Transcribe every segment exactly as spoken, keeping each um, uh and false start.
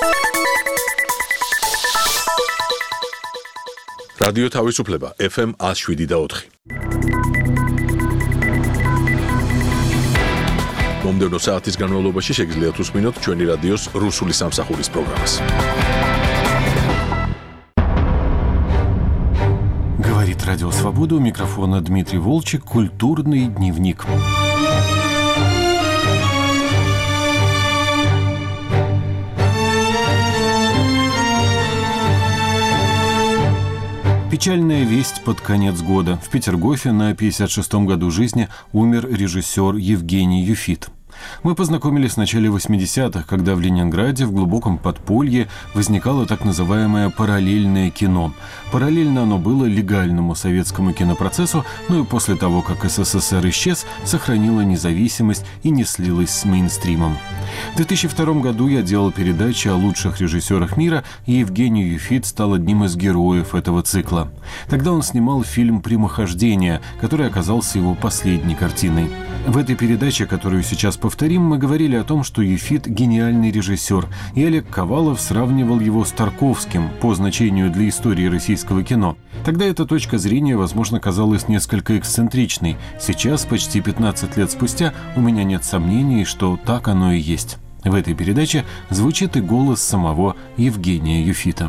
რადიო თავისუფლება ეფ ემ one oh seven და four. მომდევნო საათის განმავლობაში შეგიძლიათ უსმინოთ ჩვენი რადიოს რუსული სამსახურის პროგრამას. Говорит Радио Свобода, у микрофона Дмитрий Волчек, культурный дневник. Печальная весть под конец года. В Петергофе на пятьдесят шестом году жизни умер режиссер Евгений Юфит. Мы познакомились в начале восьмидесятых, когда в Ленинграде в глубоком подполье возникало так называемое параллельное кино. Параллельно оно было легальному советскому кинопроцессу, но и после того, как эс эс эс эр исчез, сохранило независимость и не слилось с мейнстримом. В две тысячи втором году я делал передачи о лучших режиссерах мира, и Евгений Юфит стал одним из героев этого цикла. Тогда он снимал фильм «Прямохождение», который оказался его последней картиной. В этой передаче, которую сейчас повторим, мы говорили о том, что Юфит – гениальный режиссер, и Олег Ковалов сравнивал его с Тарковским по значению для истории российского кино. Тогда эта точка зрения, возможно, казалась несколько эксцентричной. Сейчас, почти пятнадцать лет спустя, у меня нет сомнений, что так оно и есть. В этой передаче звучит и голос самого Евгения Юфита.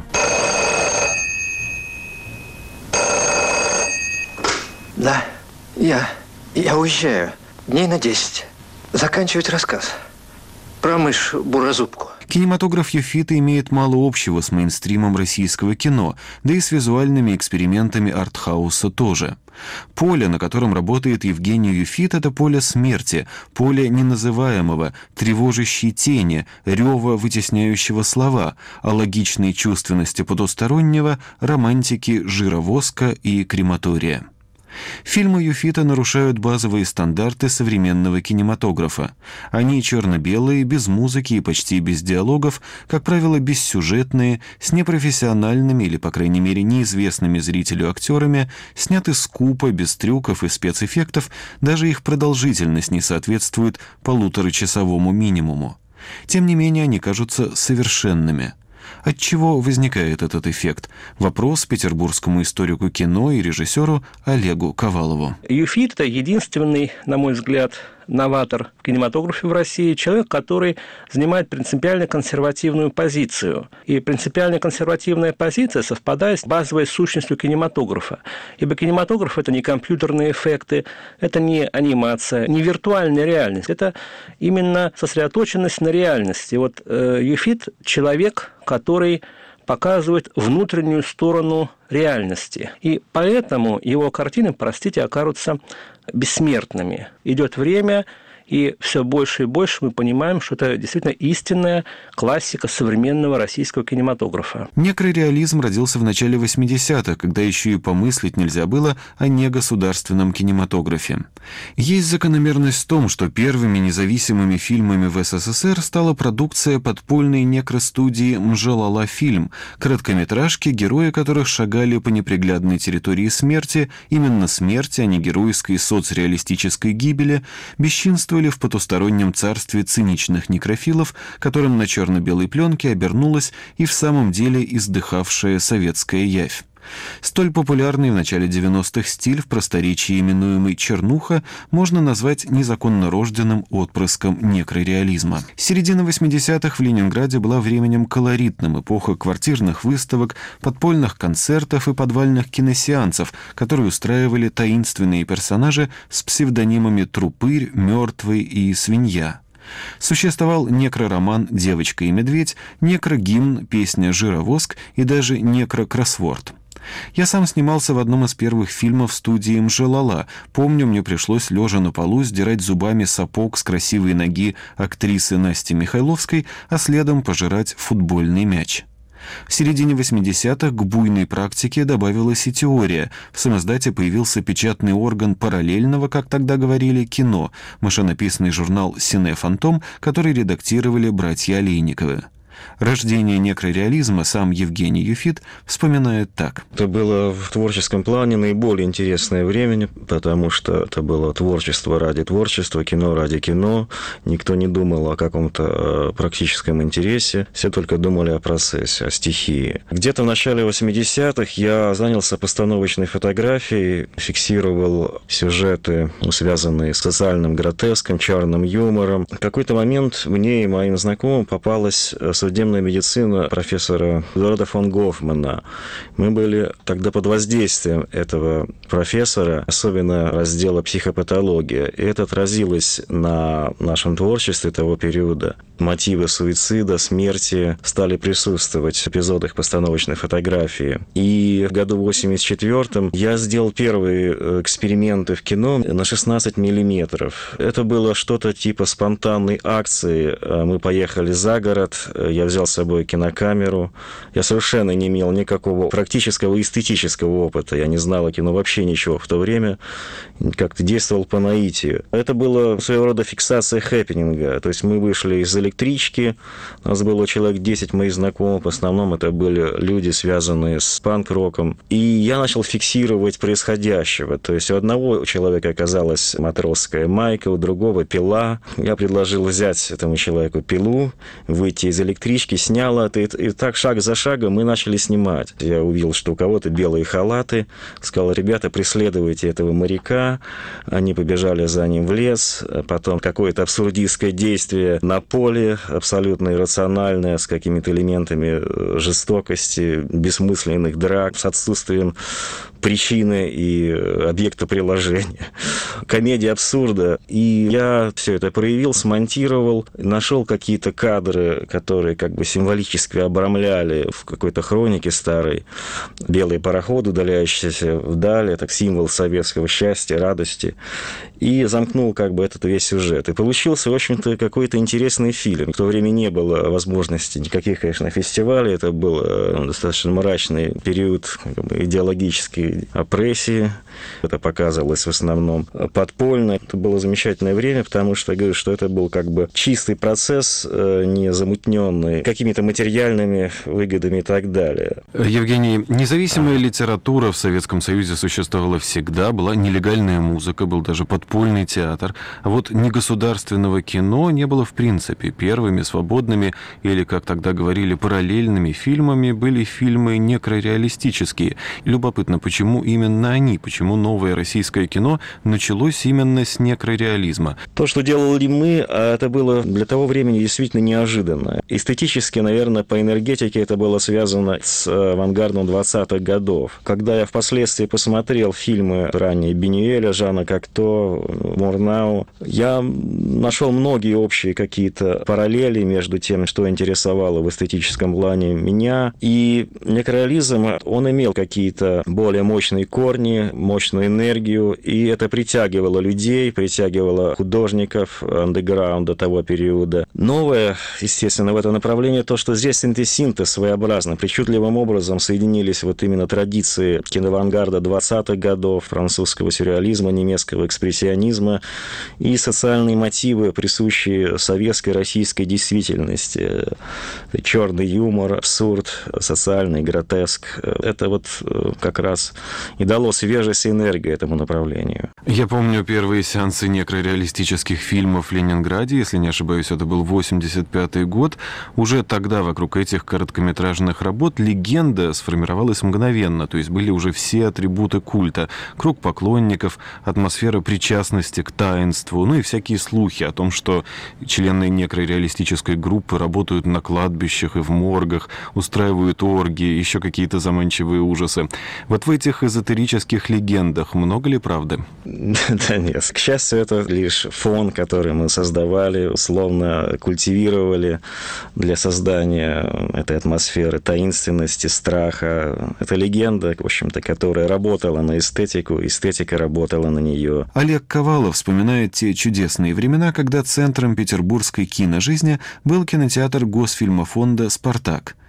Да, я, я уезжаю. Дней на десять. Заканчивать рассказ. Про мышь-бурозубку. Кинематограф Юфита имеет мало общего с мейнстримом российского кино, да и с визуальными экспериментами артхауса тоже. Поле, на котором работает Евгений Юфит, это поле смерти, поле неназываемого, тревожащей тени, рева, вытесняющего слова, а логичной чувственности потустороннего, романтики, жира воска и крематория. Фильмы Юфита нарушают базовые стандарты современного кинематографа. Они черно-белые, без музыки и почти без диалогов, как правило, бессюжетные, с непрофессиональными или, по крайней мере, неизвестными зрителю актерами, сняты скупо, без трюков и спецэффектов, даже их продолжительность не соответствует полуторачасовому минимуму. Тем не менее, они кажутся совершенными. От чего возникает этот эффект? Вопрос петербургскому историку кино и режиссеру Олегу Ковалову. Юфит – это единственный, на мой взгляд, новатор в кинематографе в России, человек, который занимает принципиально консервативную позицию. И принципиально консервативная позиция совпадает с базовой сущностью кинематографа. Ибо кинематограф – это не компьютерные эффекты, это не анимация, не виртуальная реальность. Это именно сосредоточенность на реальности. Вот э, Юфит – человек, который показывает внутреннюю сторону реальности. И поэтому его картины, простите, окажутся бессмертными. Идет время, и все больше и больше мы понимаем, что это действительно истинная классика современного российского кинематографа. Некрореализм родился в начале восьмидесятых, когда еще и помыслить нельзя было о негосударственном кинематографе. Есть закономерность в том, что первыми независимыми фильмами в эс эс эс эр стала продукция подпольной некростудии «Мжалала фильм», короткометражки, герои которых шагали по неприглядной территории смерти, именно смерти, а не героической соцреалистической гибели, бесчинствовали в потустороннем царстве циничных некрофилов, которым на черно-белой пленке обернулась и в самом деле издыхавшая советская явь. Столь популярный в начале девяностых стиль, в просторечии именуемый «чернуха», можно назвать незаконно рожденным отпрыском некрореализма. Середина восьмидесятых в Ленинграде была временем колоритным, эпоха квартирных выставок, подпольных концертов и подвальных киносеансов, которые устраивали таинственные персонажи с псевдонимами «Трупырь», «Мертвый» и «Свинья». Существовал некророман «Девочка и медведь», некрогимн, песня «Жировоск» и даже некрокроссворд. Я сам снимался в одном из первых фильмов студии «Мжалала». Помню, мне пришлось, лежа на полу, сдирать зубами сапог с красивой ноги актрисы Насти Михайловской, а следом пожирать футбольный мяч. В середине восьмидесятых к буйной практике добавилась и теория. В самоздате появился печатный орган параллельного, как тогда говорили, кино, машинописный журнал «Сине Фантом», который редактировали братья Олейниковы. Рождение некрореализма сам Евгений Юфит вспоминает так. Это было в творческом плане наиболее интересное время, потому что это было творчество ради творчества, кино ради кино. Никто не думал о каком-то практическом интересе, все только думали о процессе, о стихии. Где-то в начале восьмидесятых я занялся постановочной фотографией, фиксировал сюжеты, связанные с социальным гротеском, черным юмором. В какой-то момент мне и моим знакомым попалась судебная медицина профессора Эдуарда фон Гофмана. Мы были тогда под воздействием этого профессора, особенно раздела психопатология. И это отразилось на нашем творчестве того периода. Мотивы суицида, смерти стали присутствовать в эпизодах постановочной фотографии. И в году восемьдесят четвёртом я сделал первые эксперименты в кино на шестнадцать миллиметров. Это было что-то типа спонтанной акции. Мы поехали за город, я взял с собой кинокамеру. Я совершенно не имел никакого практического и эстетического опыта. Я не знал о кино вообще ничего в то время. Как-то действовал по наитию. Это было своего рода фиксация хэппининга. То есть мы вышли из электрички. У нас было человек десять моих знакомых. В основном это были люди, связанные с панк-роком. И я начал фиксировать происходящего. То есть у одного человека оказалась матросская майка, у другого пила. Я предложил взять этому человеку пилу, выйти из электрички, снял это. И так шаг за шагом мы начали снимать. Я увидел, что у кого-то белые халаты. Сказал: ребята, преследуйте этого моряка. Они побежали за ним в лес. Потом какое-то абсурдистское действие на поле, абсолютно иррациональное, с какими-то элементами жестокости, бессмысленных драк, с отсутствием причины и объекта приложения. Комедия абсурда. И я все это проявил, смонтировал, нашел какие-то кадры, которые как бы символически обрамляли в какой-то хронике старой белые пароходы, удаляющиеся вдаль, это символ советского счастья, радости. И замкнул как бы этот весь сюжет. И получился, в общем-то, какой-то интересный фильм. В то время не было возможности никаких, конечно, фестивалей. Это был достаточно мрачный период как бы идеологической опрессии. Это показывалось в основном подпольно. Это было замечательное время, потому что я говорю, что это был как бы чистый процесс, не замутненный какими-то материальными выгодами и так далее. Евгений, независимая литература в Советском Союзе существовала всегда, была нелегальная музыка, был даже подпольный театр. А вот негосударственного кино не было в принципе. Первыми свободными, или, как тогда говорили, параллельными фильмами были фильмы некрореалистические. Любопытно, почему именно они, почему новое российское кино началось именно с некрореализма? То, что делали мы, это было для того времени действительно неожиданно. Эстетически, наверное, по энергетике это было связано с авангардом двадцатых годов. Когда я впоследствии посмотрел фильмы ранее Бунюэля, Жана Кокто, Мурнау, я нашел многие общие какие-то параллели между тем, что интересовало в эстетическом плане меня. И некрореализм, он имел какие-то более мощные корни, мощную энергию, и это притягивало людей, притягивало художников андеграунда того периода. Новое, естественно, в этом направлении то, что здесь синтез своеобразно, причудливым образом соединились вот именно традиции киноавангарда двадцатых годов, французского сюрреализма, немецкого экспрессионизма и социальные мотивы, присущие советской, российской действительности. Черный юмор, абсурд, социальный гротеск. Это вот как раз и дало свежесть и энергию этому направлению. Я помню первые сеансы некрореалистических фильмов в Ленинграде, если не ошибаюсь, это был восемьдесят пятый год. Уже тогда вокруг этих короткометражных работ легенда сформировалась мгновенно, то есть были уже все атрибуты культа. Круг поклонников, атмосфера причастности к таинству, ну и всякие слухи о том, что члены некрореалистической группы работают на кладбищах и в моргах, устраивают оргии, еще какие-то заманчивые ужасы. Вот в этих эзотерических легендах много ли правды? Да нет. К счастью, это лишь фон, который мы создавали, условно культивировали для создания этой атмосферы таинственности, страха. Это легенда, в общем-то, которая работала на эстетику, эстетика работала на нее. Олег Ковалов вспоминает те чудесные времена, когда центром петербургской киножизни был кинотеатр Госфильмофонда «Спартак».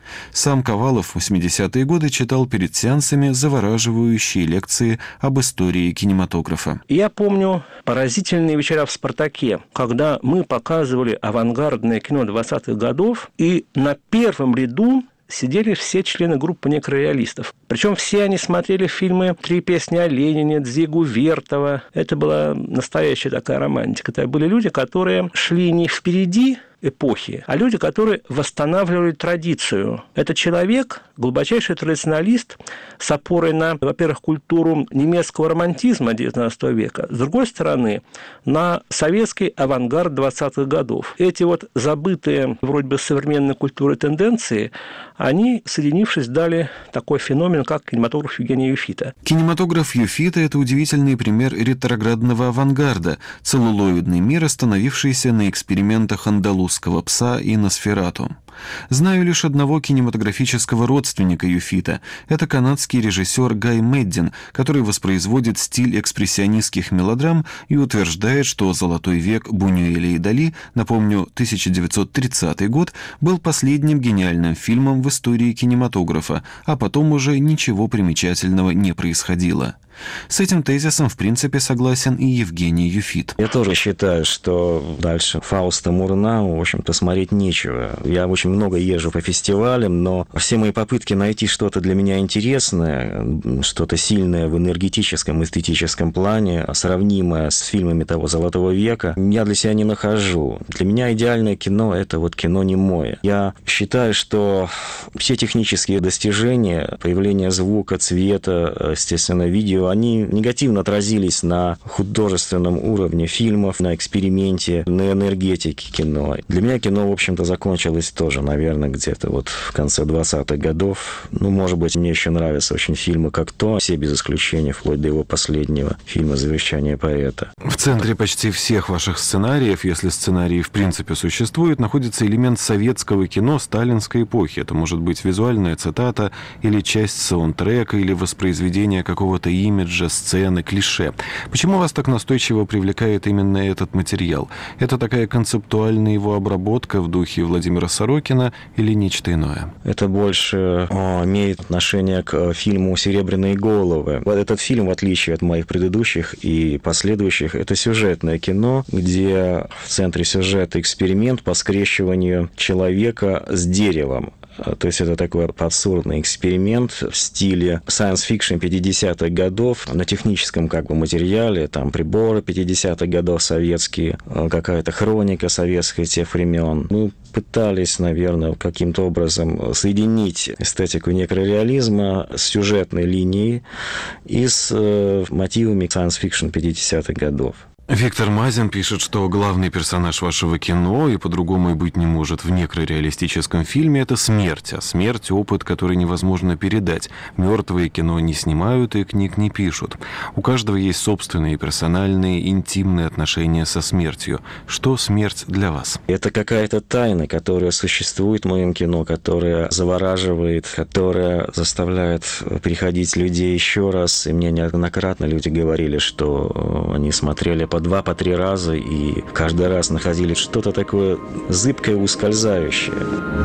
Сам Ковалов в восьмидесятые годы читал перед сеансами завораживающие лекции об истории кинематографа. Я помню поразительные вечера в «Спартаке», когда мы показывали авангардное кино двадцатых годов, и на первом ряду сидели все члены группы некрореалистов. Причем все они смотрели фильмы «Три песни о Ленине», Дзигу Вертова. Это была настоящая такая романтика. Это были люди, которые шли не впереди эпохи, а люди, которые восстанавливали традицию. Это человек, глубочайший традиционалист, с опорой на, во-первых, культуру немецкого романтизма девятнадцатого века, с другой стороны, на советский авангард двадцатых годов. Эти вот забытые вроде бы современной культуры тенденции, они, соединившись, дали такой феномен, как кинематограф Евгения Юфита. Кинематограф Юфита – это удивительный пример ретроградного авангарда, целлулоидный мир, остановившийся на экспериментах андалузского пса и Носферату. Знаю лишь одного кинематографического родственника Юфита. Это канадский режиссер Гай Меддин, который воспроизводит стиль экспрессионистских мелодрам и утверждает, что «Золотой век» Бунюэля и Дали, напомню, тысяча девятьсот тридцатый год, был последним гениальным фильмом в истории кинематографа, а потом уже ничего примечательного не происходило. С этим тезисом, в принципе, согласен и Евгений Юфит. Я тоже считаю, что дальше Фауста Мурнау, в общем-то, смотреть нечего. Я очень много езжу по фестивалям, но все мои попытки найти что-то для меня интересное, что-то сильное в энергетическом, эстетическом плане, сравнимое с фильмами того «Золотого века», я для себя не нахожу. Для меня идеальное кино – это вот кино немое. Я считаю, что все технические достижения, появление звука, цвета, естественно, видео, они негативно отразились на художественном уровне фильмов, на эксперименте, на энергетике кино. Для меня кино, в общем-то, закончилось тоже, наверное, где-то вот в конце двадцатых годов. Ну, может быть, мне еще нравятся очень фильмы как то, все без исключения, вплоть до его последнего фильма «Завещание поэта». В центре почти всех ваших сценариев, если сценарии в принципе существуют, находится элемент советского кино сталинской эпохи. Это может быть визуальная цитата или часть саундтрека, или воспроизведение какого-то имени, имиджа, сцены, клише. Почему вас так настойчиво привлекает именно этот материал? Это такая концептуальная его обработка в духе Владимира Сорокина или нечто иное? Это больше о, имеет отношение к фильму «Серебряные головы». Этот фильм, в отличие от моих предыдущих и последующих, это сюжетное кино, где в центре сюжета эксперимент по скрещиванию человека с деревом. То есть это такой абсурдный эксперимент в стиле science-fiction пятидесятых годов, на техническом как бы материале, там приборы пятидесятых годов советские, какая-то хроника советская тех времен. Мы пытались, наверное, каким-то образом соединить эстетику некрореализма с сюжетной линией и с э, мотивами science-fiction пятидесятых годов. Виктор Мазин пишет, что главный персонаж вашего кино, и по-другому и быть не может в некрореалистическом фильме, это смерть. А смерть – опыт, который невозможно передать. Мертвые кино не снимают и книг не пишут. У каждого есть собственные персональные, интимные отношения со смертью. Что смерть для вас? Это какая-то тайна, которая существует в моем кино, которая завораживает, которая заставляет приходить людей еще раз. И мне неоднократно люди говорили, что они смотрели по два, по три раза, и каждый раз находили что-то такое зыбкое, ускользающее.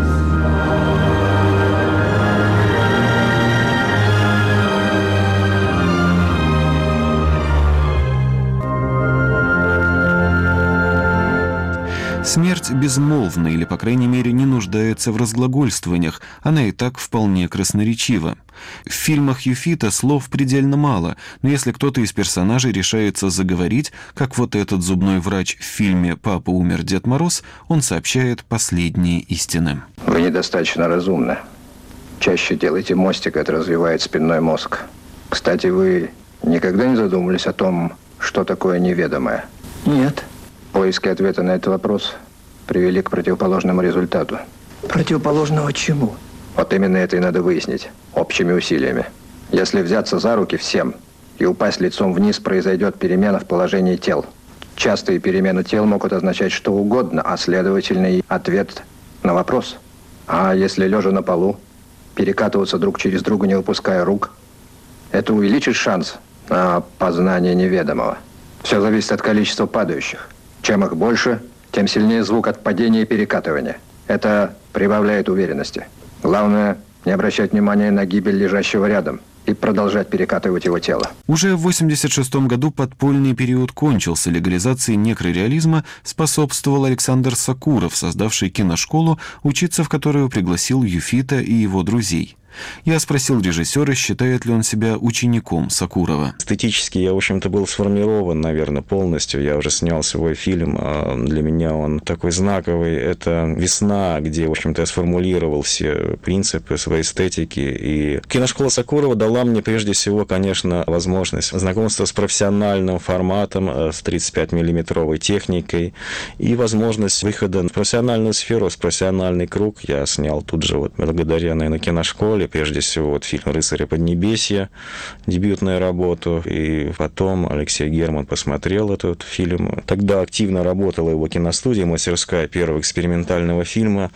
Смерть безмолвна или, по крайней мере, не нуждается в разглагольствованиях, она и так вполне красноречива. В фильмах Юфита слов предельно мало, но если кто-то из персонажей решается заговорить, как вот этот зубной врач в фильме «Папа умер, Дед Мороз», он сообщает последние истины. Вы недостаточно разумны. Чаще делайте мостик, это развивает спинной мозг. Кстати, вы никогда не задумывались о том, что такое неведомое? Нет. Поиски ответа на этот вопрос привели к противоположному результату. Противоположного чему? Вот именно это и надо выяснить общими усилиями. Если взяться за руки всем и упасть лицом вниз, произойдет перемена в положении тел. Частые перемены тел могут означать что угодно, а следовательно и ответ на вопрос. А если лежа на полу, перекатываться друг через друга, не выпуская рук, это увеличит шанс на познание неведомого. Все зависит от количества падающих. Чем их больше, тем сильнее звук от падения и перекатывания. Это прибавляет уверенности. Главное, не обращать внимания на гибель лежащего рядом и продолжать перекатывать его тело. Уже в восемьдесят шестом году подпольный период кончился. Легализации некрореализма способствовал Александр Сакуров, создавший киношколу, учиться в которую пригласил Юфита и его друзей. Я спросил режиссера, считает ли он себя учеником Сакурова. Эстетически я, в общем-то, был сформирован, наверное, полностью. Я уже снял свой фильм. Для меня он такой знаковый. Это «Весна», где, в общем-то, я сформулировал все принципы своей эстетики. И киношкола Сакурова дала мне, прежде всего, конечно, возможность знакомства с профессиональным форматом, с тридцать пять миллиметровой техникой и возможность выхода в профессиональную сферу, в профессиональный круг. Я снял тут же, вот, благодаря, наверное, киношколе, прежде всего, вот фильм «Рыцари Поднебесья», дебютную работу, и потом Алексей Герман посмотрел этот фильм. Тогда активно работала его киностудия, мастерская первого экспериментального фильма,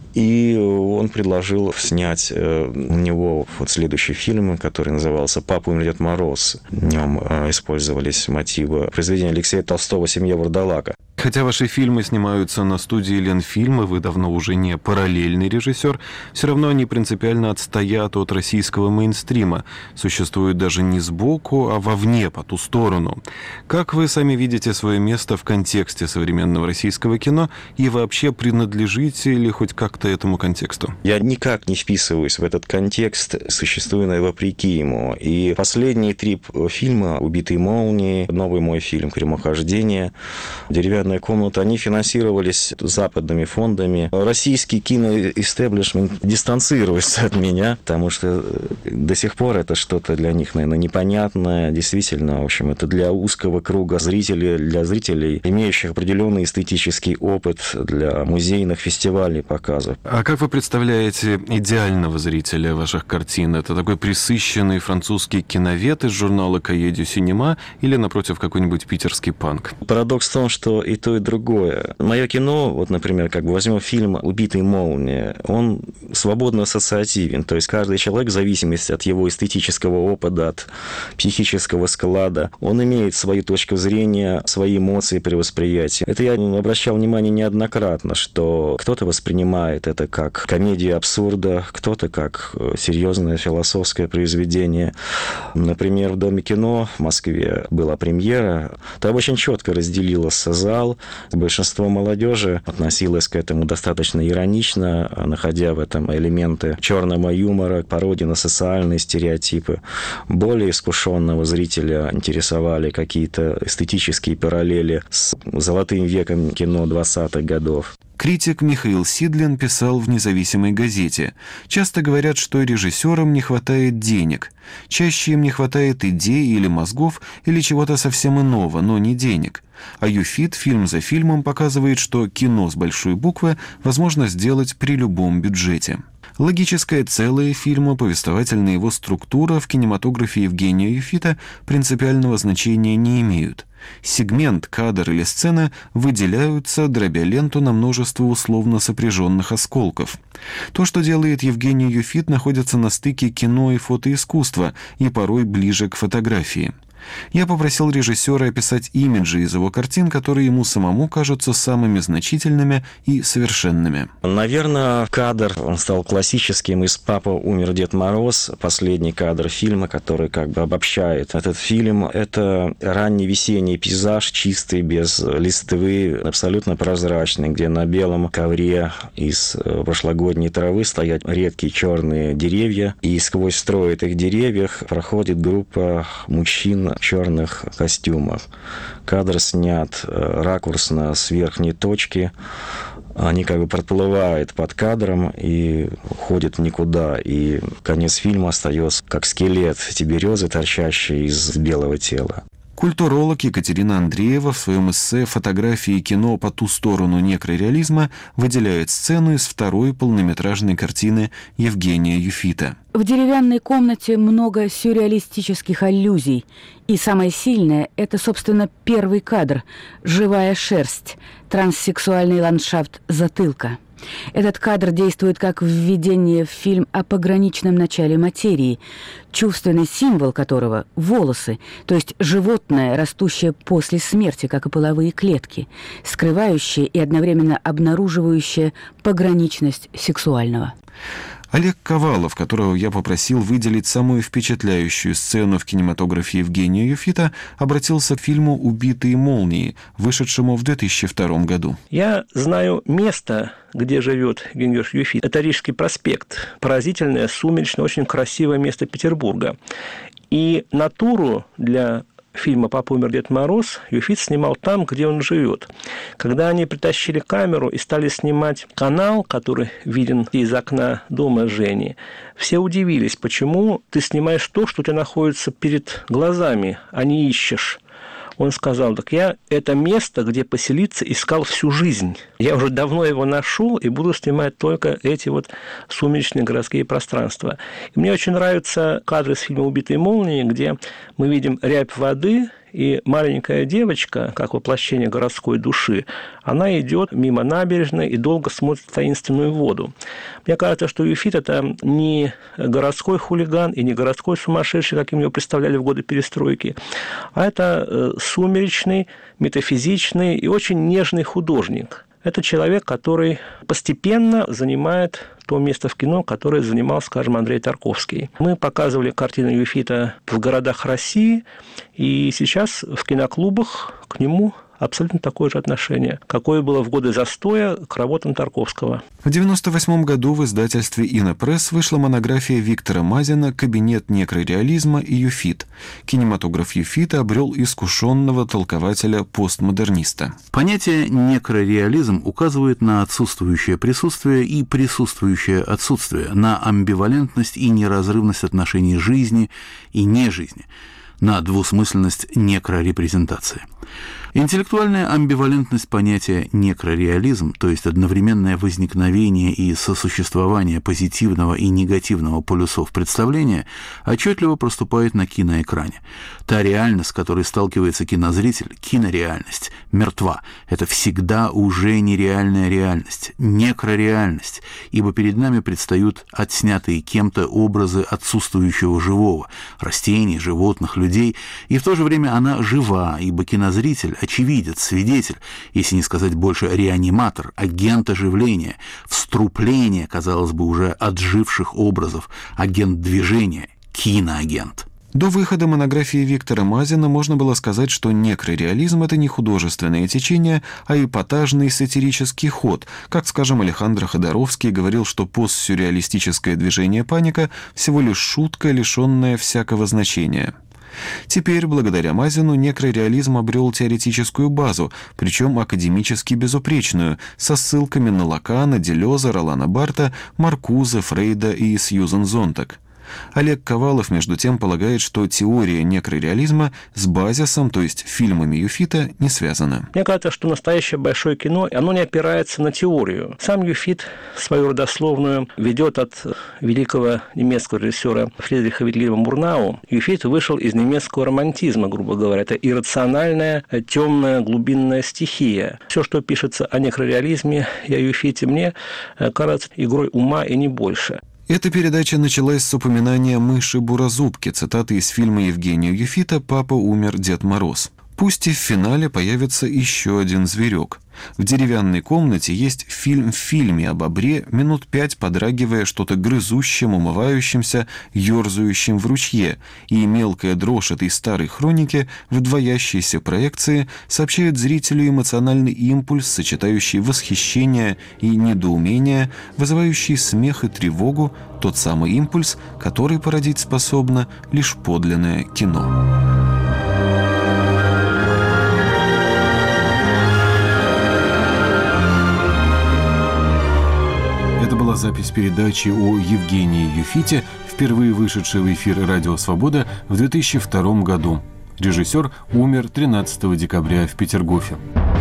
и он предложил снять у него вот следующий фильм, который назывался «Папа, умер Дед Мороз». В нем использовались мотивы произведения Алексея Толстого «Семья Вурдалака». Хотя ваши фильмы снимаются на студии Ленфильма, вы давно уже не параллельный режиссер, все равно они принципиально отстоят от российского мейнстрима, существуют даже не сбоку, а вовне, по ту сторону. Как вы сами видите свое место в контексте современного российского кино и вообще принадлежите ли хоть как-то этому контексту? Я никак не вписываюсь в этот контекст, существую вопреки ему. И последние три фильма «Убитые молнией», новый мой фильм «Прямохождение», «Деревянная комната», они финансировались западными фондами. Российский киноэстеблишмент дистанцируется от меня, потому что до сих пор это что-то для них, наверное, непонятное. Действительно, в общем, это для узкого круга зрителей, для зрителей, имеющих определенный эстетический опыт, для музейных фестивалей, показов. А как вы представляете идеального зрителя ваших картин? Это такой присыщенный французский киновед из журнала «Cahiers du Cinéma» или, напротив, какой-нибудь питерский панк? Парадокс в том, что и то, и другое. Мое кино, вот, например, как бы возьмем фильм «Убитые молнией», он свободно ассоциативен, то есть каждый человек, в зависимости от его эстетического опыта, от психического склада, он имеет свою точку зрения, свои эмоции при восприятии. Это я обращал внимание неоднократно, что кто-то воспринимает это как комедию абсурда, кто-то как серьезное философское произведение. Например, в Доме кино в Москве была премьера, там очень четко разделилась зал. Большинство молодежи относилось к этому достаточно иронично, находя в этом элементы черного юмора, пародии на социальные стереотипы. Более искушенного зрителя интересовали какие-то эстетические параллели с золотым веком кино двадцатых годов. Критик Михаил Сидлин писал в «Независимой газете». Часто говорят, что режиссерам не хватает денег. Чаще им не хватает идей или мозгов, или чего-то совсем иного, но не денег. А Юфит фильм за фильмом показывает, что кино с большой буквы возможно сделать при любом бюджете. Логическое целое фильма, повествовательная его структура в кинематографе Евгения Юфита принципиального значения не имеют. Сегмент, кадр или сцена выделяются, дробя ленту на множество условно сопряженных осколков. То, что делает Евгений Юфит, находится на стыке кино и фотоискусства и порой ближе к фотографии. Я попросил режиссера описать имиджи из его картин, которые ему самому кажутся самыми значительными и совершенными. Наверное, кадр, он стал классическим из «Папа, умер Дед Мороз», последний кадр фильма, который как бы обобщает этот фильм. Это ранний весенний пейзаж, чистый, без листвы, абсолютно прозрачный, где на белом ковре из прошлогодней травы стоят редкие черные деревья, и сквозь строй этих деревьев проходит группа мужчин в черных костюмах. Кадр снят ракурсно с верхней точки. Они как бы проплывают под кадром и уходят в никуда. И конец фильма остается как скелет эти березы, торчащие из белого тела. Культуролог Екатерина Андреева в своем эссе «Фотографии и кино по ту сторону некрореализма» выделяет сцену из второй полнометражной картины Евгения Юфита. В «Деревянной комнате» много сюрреалистических аллюзий. И самое сильное – это, собственно, первый кадр – живая шерсть, транссексуальный ландшафт затылка. Этот кадр действует как введение в фильм о пограничном начале материи, чувственный символ которого – волосы, то есть животное, растущее после смерти, как и половые клетки, скрывающее и одновременно обнаруживающее пограничность сексуального. Олег Ковалов, которого я попросил выделить самую впечатляющую сцену в кинематографе Евгения Юфита, обратился к фильму «Убитые молнией», вышедшему в две тысячи втором году. Я знаю место, где живет Евгений Юфит. Это Рижский проспект. Поразительное, сумеречное, очень красивое место Петербурга. И натуру для фильма «Папа умер, Дед Мороз» Юфит снимал там, где он живет. Когда они притащили камеру и стали снимать канал, который виден из окна дома Жени, все удивились, почему ты снимаешь то, что у тебя находится перед глазами, а не ищешь. Он сказал: так я это место, где поселиться, искал всю жизнь. Я уже давно его нашел и буду снимать только эти вот сумеречные городские пространства. И мне очень нравятся кадры с фильма «Убитые молнией», где мы видим рябь воды, и маленькая девочка, как воплощение городской души, она идет мимо набережной и долго смотрит в таинственную воду. Мне кажется, что Юфит – это не городской хулиган и не городской сумасшедший, каким его представляли в годы перестройки, а это сумеречный, метафизичный и очень нежный художник. Это человек, который постепенно занимает то место в кино, которое занимал, скажем, Андрей Тарковский. Мы показывали картины Юфита в городах России, и сейчас в киноклубах к нему абсолютно такое же отношение, какое было в годы застоя к работам Тарковского. В девяносто восьмом году в издательстве «Инопресс» вышла монография Виктора Мазина «Кабинет некрореализма и Юфит». Кинематограф Юфита обрел искушенного толкователя-постмодерниста. Понятие «некрореализм» указывает на отсутствующее присутствие и присутствующее отсутствие, на амбивалентность и неразрывность отношений жизни и нежизни, на двусмысленность некрорепрезентации. Интеллектуальная амбивалентность понятия некрореализм, то есть одновременное возникновение и сосуществование позитивного и негативного полюсов представления, отчетливо проступает на киноэкране. Та реальность, с которой сталкивается кинозритель, кинореальность, мертва. Это всегда уже нереальная реальность, некрореальность, ибо перед нами предстают отснятые кем-то образы отсутствующего живого, растений, животных, людей, и в то же время она жива, ибо кинозритель – очевидец, свидетель, если не сказать больше реаниматор, агент оживления, вструпление, казалось бы, уже отживших образов, агент движения, киноагент. До выхода монографии Виктора Мазина можно было сказать, что некрореализм – это не художественное течение, а эпатажный сатирический ход. Как, скажем, Алехандро Ходоровский говорил, что постсюрреалистическое движение «Паника» всего лишь шутка, лишенная всякого значения. Теперь, благодаря Мазину, некрореализм обрел теоретическую базу, причем академически безупречную, со ссылками на Лакана, Делеза, Ролана Барта, Маркузе, Фрейда и Сьюзен Зонтаг. Олег Ковалов, между тем, полагает, что теория некрореализма с базисом, то есть фильмами Юфита, не связана. Мне кажется, что настоящее большое кино, оно не опирается на теорию. Сам Юфит свою родословную ведет от великого немецкого режиссера Фридриха Вильгельма Мурнау. Юфит вышел из немецкого романтизма, грубо говоря. Это иррациональная, темная, глубинная стихия. Все, что пишется о некрореализме и о Юфите, мне кажется игрой ума и не больше. Эта передача началась с упоминания мыши Буразубки, цитаты из фильма Евгения Юфита «Папа умер, Дед Мороз». Пусть и в финале появится еще один зверек. В деревянной комнате есть фильм в фильме о бобре, минут пять подрагивая что-то грызущим, умывающимся, ерзающим в ручье, и мелкая дрожь этой старой хроники в двоящейся проекции сообщает зрителю эмоциональный импульс, сочетающий восхищение и недоумение, вызывающий смех и тревогу, тот самый импульс, который породить способно лишь подлинное кино. Это была запись передачи о Евгении Юфите, впервые вышедшей в эфир «Радио Свобода» в две тысячи втором году. Режиссер умер тринадцатого декабря в Петергофе.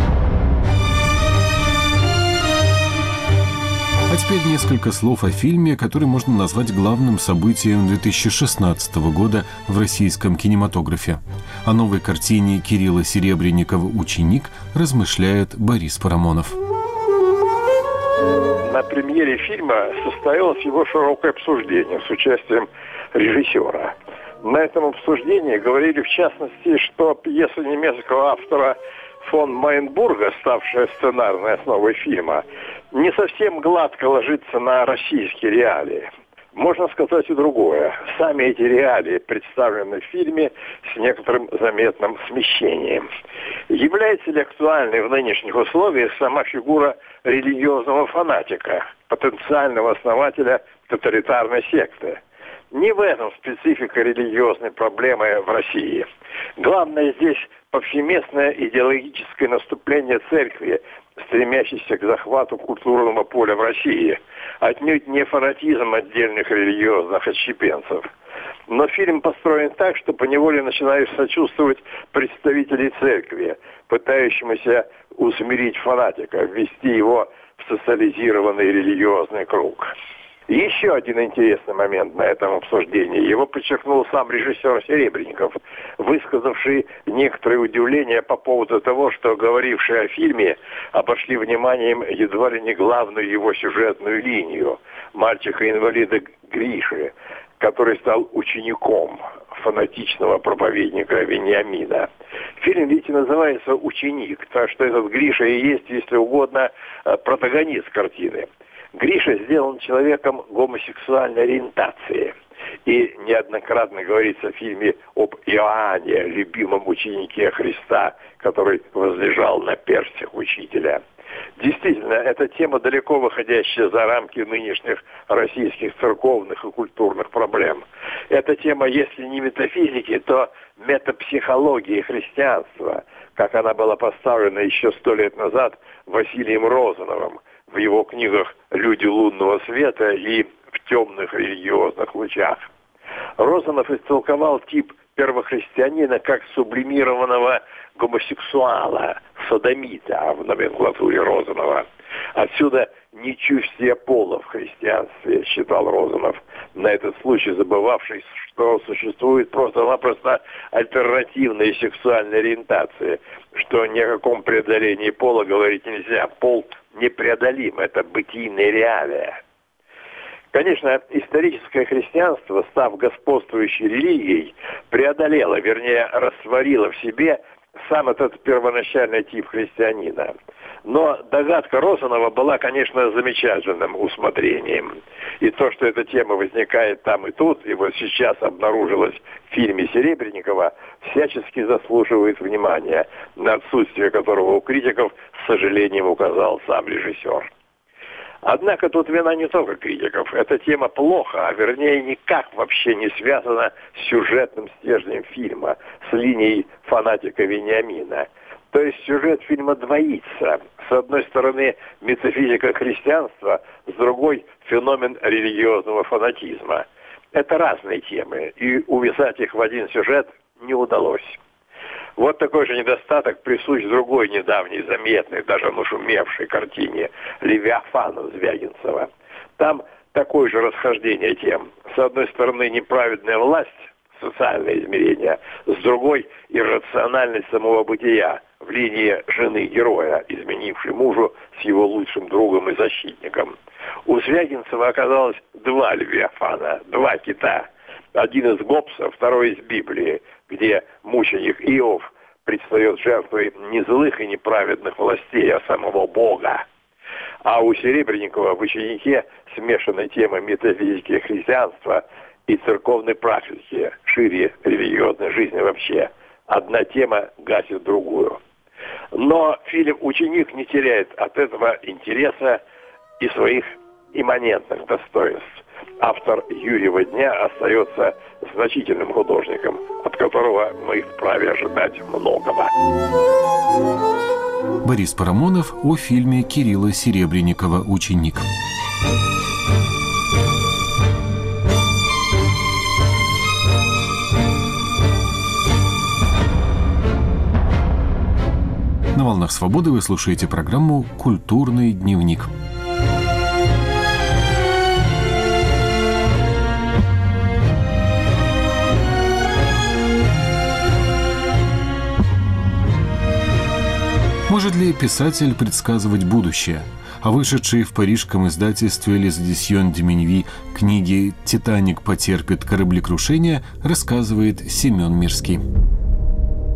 А теперь несколько слов о фильме, который можно назвать главным событием две тысячи шестнадцатого года в российском кинематографе. О новой картине Кирилла Серебренникова «Ученик» размышляет Борис Парамонов. На премьере фильма состоялось его широкое обсуждение с участием режиссера. На этом обсуждении говорили, в частности, что пьеса немецкого автора фон Майнбурга, ставшая сценарной основой фильма, не совсем гладко ложится на российские реалии. Можно сказать и другое. Сами эти реалии представлены в фильме с некоторым заметным смещением. Является ли актуальной в нынешних условиях сама фигура религиозного фанатика, потенциального основателя тоталитарной секты? Не в этом специфика религиозной проблемы в России. Главное здесь повсеместное идеологическое наступление церкви, стремящейся к захвату культурного поля в России, отнюдь не фанатизм отдельных религиозных отщепенцев. Но фильм построен так, что поневоле начинаешь сочувствовать представителей церкви, пытающимися усмирить фанатика, ввести его в социализированный религиозный круг. Еще один интересный момент на этом обсуждении. Его подчеркнул сам режиссер Серебренников, высказавший некоторое удивление по поводу того, что говорившие о фильме обошли вниманием едва ли не главную его сюжетную линию – мальчика-инвалида Гриши, который стал учеником фанатичного проповедника Вениамина. Фильм ведь и называется «Ученик», так что этот Гриша и есть, если угодно, протагонист картины. Гриша сделан человеком гомосексуальной ориентации. И неоднократно говорится в фильме об Иоанне, любимом ученике Христа, который возлежал на перстях учителя. Действительно, эта тема далеко выходящая за рамки нынешних российских церковных и культурных проблем. Эта тема, если не метафизики, то метапсихологии христианства, как она была поставлена еще сто лет назад Василием Розановым в его книгах «Люди лунного света» и «В темных религиозных лучах». Розанов истолковал тип первохристианина как сублимированного гомосексуала, содомита в номенклатуре Розанова. Отсюда нечувствие пола в христианстве, считал Розанов, на этот случай забывавший, что существует просто-напросто альтернативная сексуальная ориентация, что ни о каком преодолении пола говорить нельзя. Пол непреодолим, это бытийная реалия. Конечно, историческое христианство, став господствующей религией, преодолело, вернее, растворило в себе сам этот первоначальный тип христианина. Но догадка Розанова была, конечно, замечательным усмотрением. И то, что эта тема возникает там и тут, и вот сейчас обнаружилась в фильме Серебренникова, всячески заслуживает внимания, на отсутствие которого у критиков, с сожалением, указал сам режиссер. Однако тут вина не только критиков. Эта тема плохо, а вернее никак вообще не связана с сюжетным стержнем фильма, с линией фанатика Вениамина. То есть сюжет фильма двоится. С одной стороны метафизика христианства, с другой феномен религиозного фанатизма. Это разные темы, и увязать их в один сюжет не удалось. Вот такой же недостаток присущ другой недавней, заметной, даже нашумевшей картине «Левиафана» Звягинцева. Там такое же расхождение тем. С одной стороны, неправедная власть, социальное измерение, с другой – иррациональность самого бытия в линии жены героя, изменившей мужу с его лучшим другом и защитником. У Звягинцева оказалось два Левиафана, два кита. Один из Гоббса, второй из Библии, где мученик Иов предстает жертвой не злых и неправедных властей, а самого Бога. А у Серебренникова в «Ученике» смешаны темы метафизики христианства и церковной практики, шире религиозной жизни вообще. Одна тема гасит другую. Но фильм «Ученик» не теряет от этого интереса и своих имманентных достоинств. Автор «Юрьева дня» остается значительным художником, от которого мы вправе ожидать многого. Борис Парамонов о фильме Кирилла Серебренникова «Ученик». На «Волнах свободы» вы слушаете программу «Культурный дневник». Может ли писатель предсказывать будущее? О вышедшей в парижском издательстве «Les Éditions de Minuit» книге «Титаник потерпит кораблекрушение» рассказывает Семен Мирский.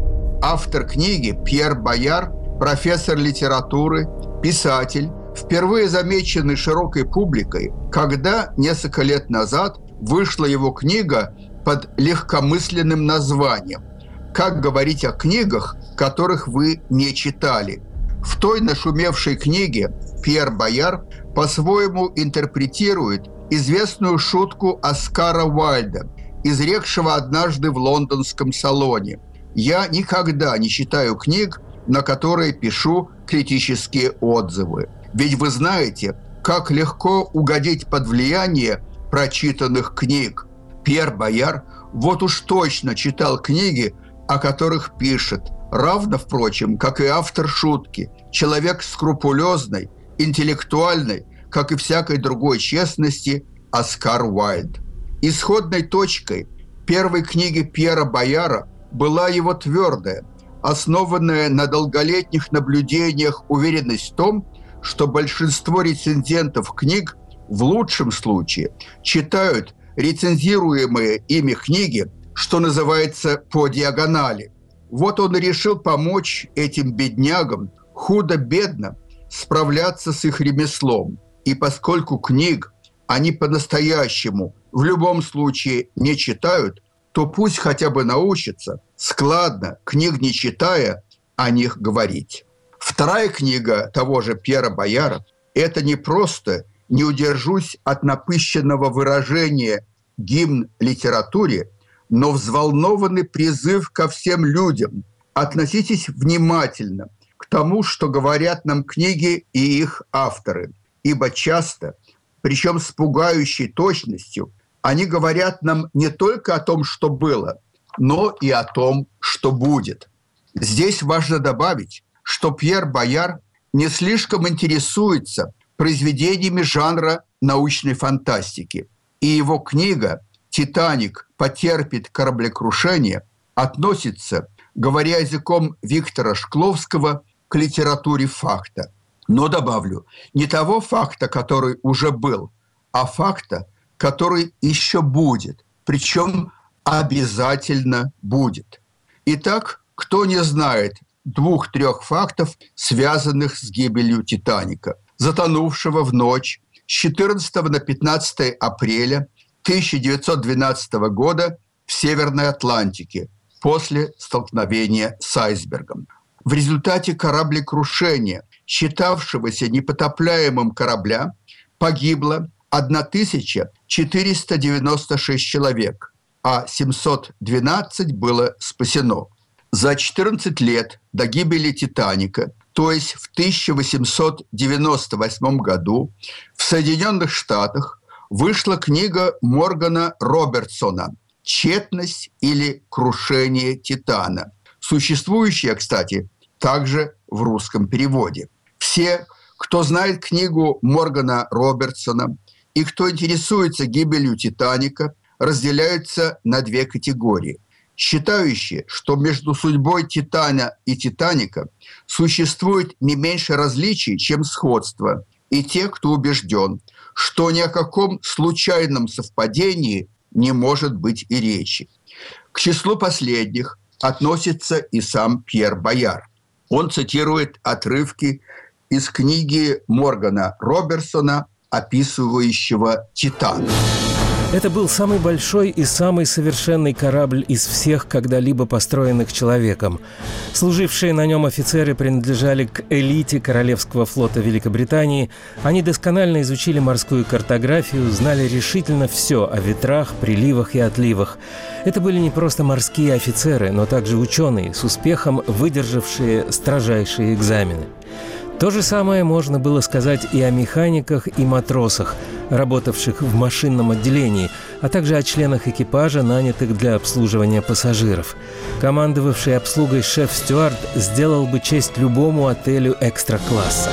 Автор книги Пьер Бояр, профессор литературы, писатель, впервые замеченный широкой публикой, когда несколько лет назад вышла его книга под легкомысленным названием «Как говорить о книгах, которых вы не читали». В той нашумевшей книге Пьер Бояр по-своему интерпретирует известную шутку Оскара Уайльда, изрекшего однажды в лондонском салоне: «Я никогда не читаю книг, на которые пишу критические отзывы. Ведь вы знаете, как легко угодить под влияние прочитанных книг». Пьер Бояр вот уж точно читал книги, о которых пишет, равно, впрочем, как и автор шутки, человек скрупулезный, интеллектуальный, как и всякой другой честности, Оскар Уайльд. Исходной точкой первой книги Пьера Бояра была его твердая, основанная на долголетних наблюдениях уверенность в том, что большинство рецензентов книг в лучшем случае читают рецензируемые ими книги, что называется, по диагонали. Вот он и решил помочь этим беднягам худо-бедно справляться с их ремеслом. И поскольку книг они по-настоящему в любом случае не читают, то пусть хотя бы научатся складно, книг не читая, о них говорить. Вторая книга того же Пьера Бояра – это не просто, не удержусь от напыщенного выражения, гимн литературе, но взволнованный призыв ко всем людям. Относитесь внимательно к тому, что говорят нам книги и их авторы, ибо часто, причем с пугающей точностью, они говорят нам не только о том, что было, но и о том, что будет. Здесь важно добавить, что Пьер Бояр не слишком интересуется произведениями жанра научной фантастики, и его книга «Титаник потерпит кораблекрушение» относится, говоря языком Виктора Шкловского, к литературе факта. Но добавлю, не того факта, который уже был, а факта, который еще будет, причем обязательно будет. Итак, кто не знает двух-трех фактов, связанных с гибелью «Титаника», затонувшего в ночь с четырнадцатого на пятнадцатое апреля тысяча девятьсот двенадцатого года в Северной Атлантике после столкновения с айсбергом. В результате кораблекрушения, считавшегося непотопляемым корабля, погибло тысяча четыреста девяносто шесть человек, а семьсот двенадцать было спасено. За четырнадцать лет до гибели «Титаника», то есть в тысяча восемьсот девяносто восьмом году, в Соединенных Штатах вышла книга Моргана Робертсона «Тщетность или крушение Титана», существующая, кстати, также в русском переводе. Все, кто знает книгу Моргана Робертсона и кто интересуется гибелью «Титаника», разделяются на две категории. Считающие, что между судьбой «Титана» и «Титаника» существует не меньше различий, чем сходства, и те, кто убежден, что ни о каком случайном совпадении не может быть и речи. К числу последних относится и сам Пьер Бояр. Он цитирует отрывки из книги Моргана Робертсона, описывающего «Титан». Это был самый большой и самый совершенный корабль из всех, когда-либо построенных человеком. Служившие на нем офицеры принадлежали к элите Королевского флота Великобритании. Они досконально изучили морскую картографию, знали решительно все о ветрах, приливах и отливах. Это были не просто морские офицеры, но также ученые, с успехом выдержавшие строжайшие экзамены. То же самое можно было сказать и о механиках и матросах, работавших в машинном отделении, а также о членах экипажа, нанятых для обслуживания пассажиров. Командовавший обслугой шеф-стюард сделал бы честь любому отелю экстра-класса.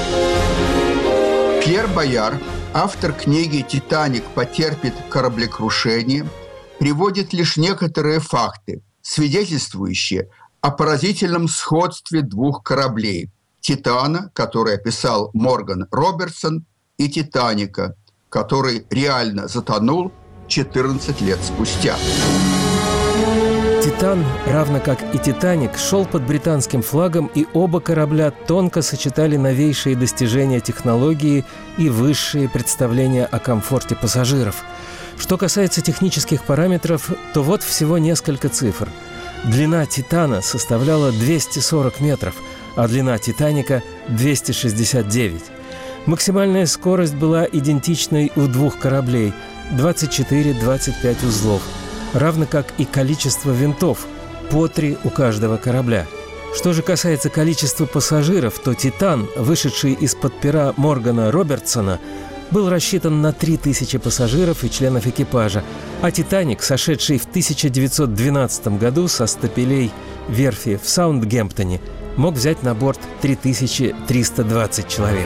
Пьер Бояр, автор книги «Титаник потерпит кораблекрушение», приводит лишь некоторые факты, свидетельствующие о поразительном сходстве двух кораблей – «Титана», который описал Морган Робертсон, и «Титаника», который реально затонул четырнадцать лет спустя. «Титан», равно как и «Титаник», шел под британским флагом, и оба корабля тонко сочетали новейшие достижения технологии и высшие представления о комфорте пассажиров. Что касается технических параметров, то вот всего несколько цифр. Длина «Титана» составляла двести сорок метров, а длина «Титаника» – двести шестьдесят девять. Максимальная скорость была идентичной у двух кораблей – двадцать четыре - двадцать пять узлов, равно как и количество винтов – по три у каждого корабля. Что же касается количества пассажиров, то «Титан», вышедший из-под пера Моргана Робертсона, был рассчитан на три тысячи пассажиров и членов экипажа, а «Титаник», сошедший в тысяча девятьсот двенадцатом году со стапелей верфи в Саундгемптоне, мог взять на борт три тысячи триста двадцать человек.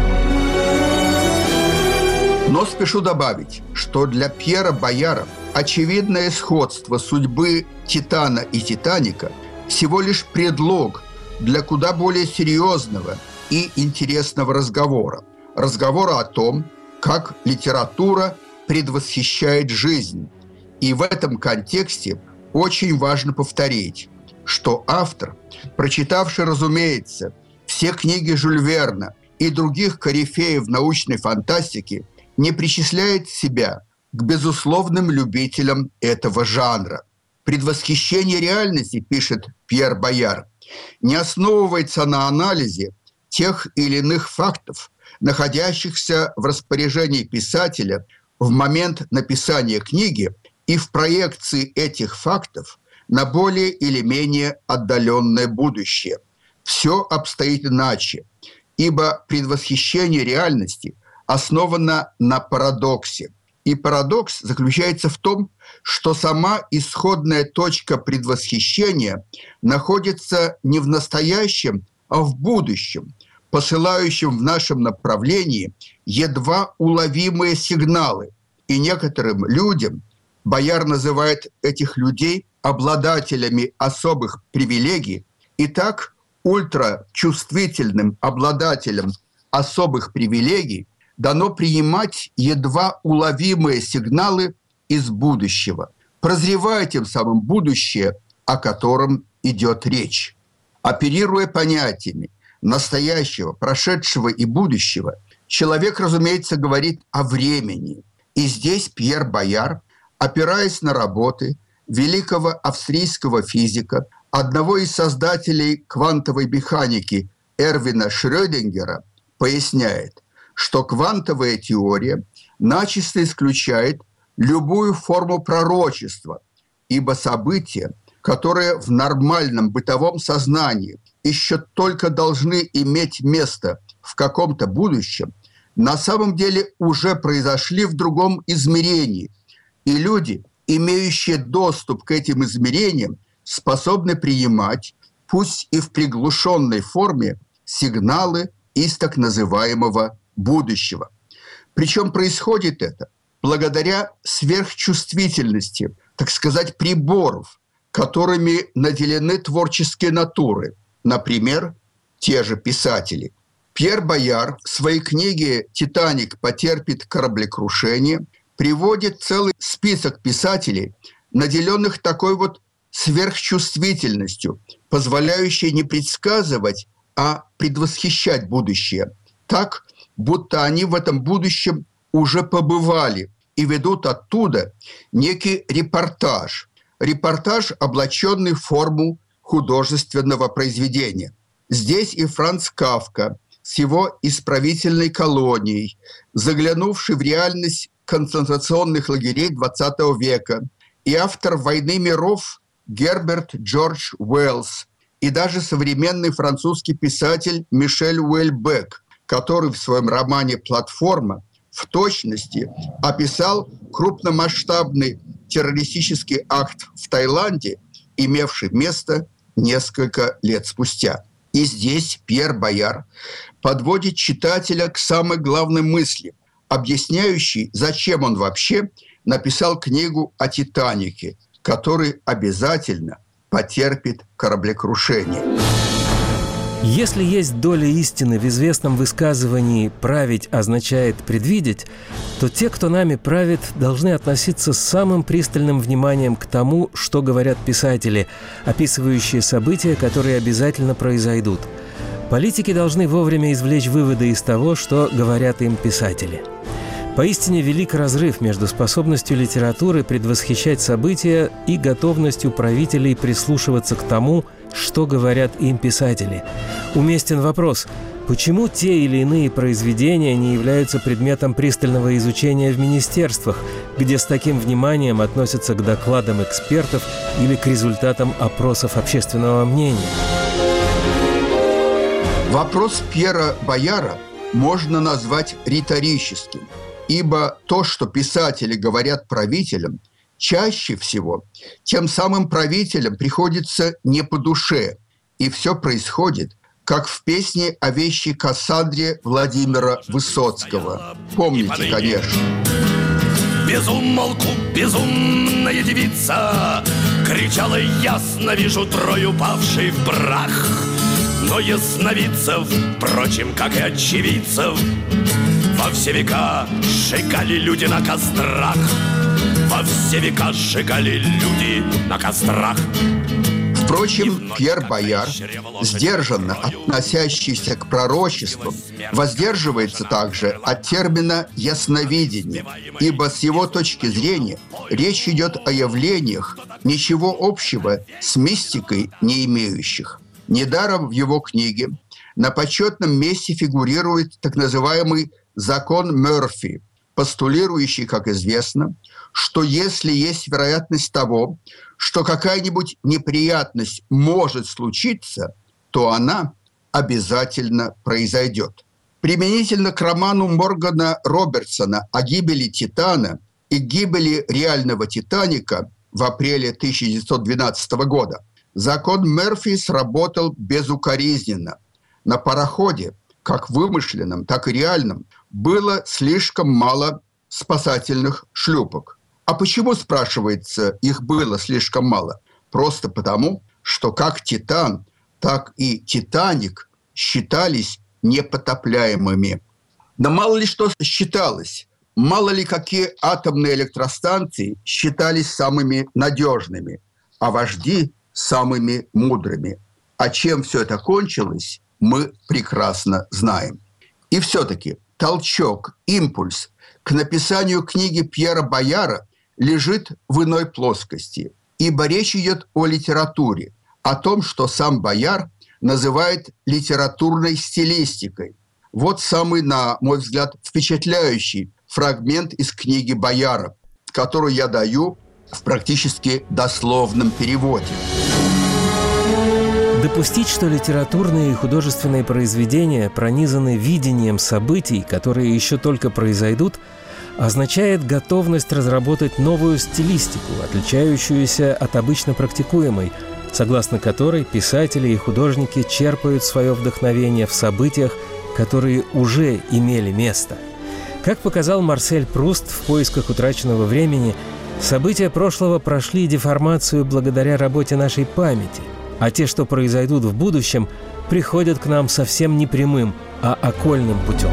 Но спешу добавить, что для Пьера Бояра очевидное сходство судьбы «Титана» и «Титаника» всего лишь предлог для куда более серьезного и интересного разговора. Разговора о том, как литература предвосхищает жизнь. И в этом контексте очень важно повторить, что автор, прочитавший, разумеется, все книги Жюль Верна и других корифеев научной фантастики, не причисляет себя к безусловным любителям этого жанра. Предвосхищение реальности, пишет Пьер Бояр, не основывается на анализе тех или иных фактов, находящихся в распоряжении писателя в момент написания книги, и в проекции этих фактов на более или менее отдаленное будущее. Все обстоит иначе, ибо предвосхищение реальности основано на парадоксе. И парадокс заключается в том, что сама исходная точка предвосхищения находится не в настоящем, а в будущем, посылающем в нашем направлении едва уловимые сигналы. И некоторым людям, Бояр называет этих людей обладателями особых привилегий, и так ультрачувствительным обладателям особых привилегий дано принимать едва уловимые сигналы из будущего, прозревая тем самым будущее, о котором идет речь. Оперируя понятиями настоящего, прошедшего и будущего, человек, разумеется, говорит о времени. И здесь Пьер Бояр, опираясь на работы великого австрийского физика, одного из создателей квантовой механики Эрвина Шрёдингера, поясняет, что квантовая теория начисто исключает любую форму пророчества, ибо события, которые в нормальном бытовом сознании еще только должны иметь место в каком-то будущем, на самом деле уже произошли в другом измерении, и люди, имеющие доступ к этим измерениям, способны принимать, пусть и в приглушенной форме, сигналы из так называемого будущего. Причем происходит это благодаря сверхчувствительности, так сказать, приборов, которыми наделены творческие натуры, например, те же писатели. Пьер Бояр в своей книге «Титаник потерпит кораблекрушение» приводит целый список писателей, наделенных такой вот сверхчувствительностью, позволяющей не предсказывать, а предвосхищать будущее, так, будто они в этом будущем уже побывали и ведут оттуда некий репортаж. Репортаж, облаченный в форму художественного произведения. Здесь и Франц Кафка с его исправительной колонией, заглянувший в реальность концентрационных лагерей двадцатого века, и автор «Войны миров» Герберт Джордж Уэллс, и даже современный французский писатель Мишель Уэльбек, который в своем романе «Платформа» в точности описал крупномасштабный террористический акт в Таиланде, имевший место несколько лет спустя. И здесь Пьер Бояр подводит читателя к самой главной мысли, объясняющей, зачем он вообще написал книгу о «Титанике», который обязательно потерпит кораблекрушение. Если есть доля истины в известном высказывании «править означает предвидеть», то те, кто нами правит, должны относиться с самым пристальным вниманием к тому, что говорят писатели, описывающие события, которые обязательно произойдут. Политики должны вовремя извлечь выводы из того, что говорят им писатели. Поистине велик разрыв между способностью литературы предвосхищать события и готовностью правителей прислушиваться к тому, что говорят им писатели. Уместен вопрос, почему те или иные произведения не являются предметом пристального изучения в министерствах, где с таким вниманием относятся к докладам экспертов или к результатам опросов общественного мнения? Вопрос Пьера Бояра можно назвать риторическим, ибо то, что писатели говорят правителям, чаще всего тем самым правителям приходится не по душе, и все происходит, как в песне о вещей Кассандре Владимира Высоцкого. Помните, конечно. Без умолку безумная девица кричала: ясно вижу трою павший в прах. Но ясновидцев, впрочем, как и очевидцев, во все века сжигали люди на кострах. Во все века сжигали люди на кострах. Впрочем, Пьер Бояр, сдержанно относящийся к пророчествам, воздерживается также от термина «ясновидение», ибо с его точки зрения речь идет о явлениях, ничего общего с мистикой не имеющих. Недаром в его книге на почетном месте фигурирует так называемый «закон Мёрфи», постулирующий, как известно, что если есть вероятность того, что какая-нибудь неприятность может случиться, то она обязательно произойдет. Применительно к роману Моргана Робертсона о гибели «Титана» и гибели реального «Титаника» в апреле тысяча девятьсот двенадцатого года закон Мёрфи сработал безукоризненно. На пароходе, как вымышленном, так и реальном, было слишком мало спасательных шлюпок. А почему, спрашивается, их было слишком мало? Просто потому, что как «Титан», так и «Титаник» считались непотопляемыми. Да мало ли что считалось, мало ли какие атомные электростанции считались самыми надежными, а вожди – самыми мудрыми. А чем все это кончилось, мы прекрасно знаем. И все-таки толчок, импульс к написанию книги Пьера Бояра лежит в иной плоскости, ибо речь идет о литературе, о том, что сам Бояр называет литературной стилистикой. Вот самый, на мой взгляд, впечатляющий фрагмент из книги Бояра, которую я даю в практически дословном переводе. Допустить, что литературные и художественные произведения пронизаны видением событий, которые еще только произойдут, означает готовность разработать новую стилистику, отличающуюся от обычно практикуемой, согласно которой писатели и художники черпают свое вдохновение в событиях, которые уже имели место. Как показал Марсель Пруст в «Поисках утраченного времени», события прошлого прошли деформацию благодаря работе нашей памяти, а те, что произойдут в будущем, приходят к нам совсем не прямым, а окольным путем.